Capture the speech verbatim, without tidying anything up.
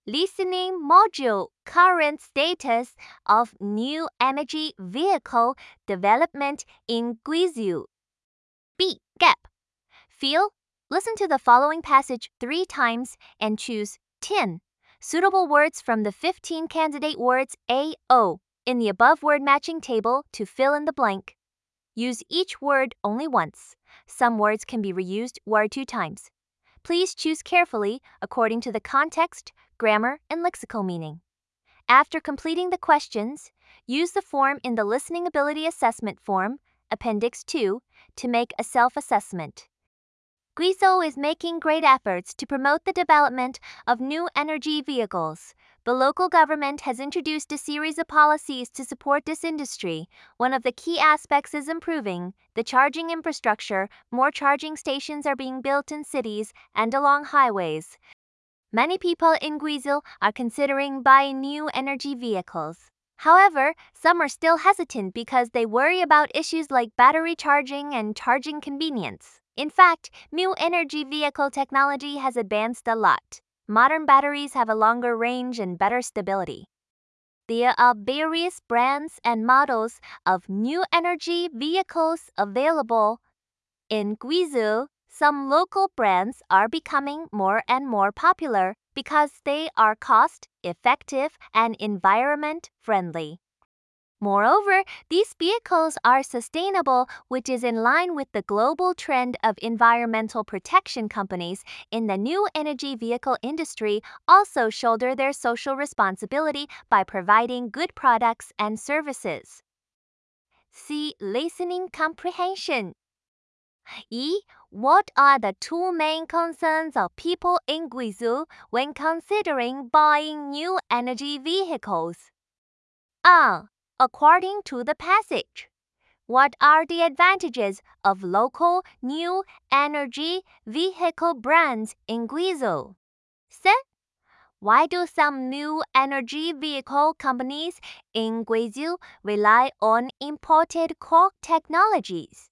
Listening module current status of new energy vehicle development in Guizhou. B. Gap. Feel, listen to the following passage three times and choose ten suitable words from the fifteen candidate words A O in the above word matching table to fill in the blank. Use each word only once. Some words can be reused one or two times. Please choose carefully according to the context, grammar, and lexical meaning. After completing the questions, use the form in the Listening Ability Assessment Form, Appendix two, to make a self-assessment. Guizhou is making great efforts to promote the development of new energy vehicles. The local government has introduced a series of policies to support this industry. One of the key aspects is improving the charging infrastructure. More charging stations are being built in cities and along highways. Many people in Guizhou are considering buying new energy vehicles. However, some are still hesitant because they worry about issues like battery charging and charging convenience. In fact, new energy vehicle technology has advanced a lot. Modern batteries have a longer range and better stability. There are various brands and models of new energy vehicles available. In Guizhou, some local brands are becoming more and more popular because they are cost-effective and environment-friendly. Moreover, these vehicles are sustainable, which is in line with the global trend of environmental protection. Companies in the new energy vehicle industry also shoulder their social responsibility by providing good products and services. C. Listening comprehension. E. What are the two main concerns of people in Guizhou when considering buying new energy vehicles? A. According to the passage, what are the advantages of local new energy vehicle brands in Guizhou? C. Why do some new energy vehicle companies in Guizhou rely on imported core technologies?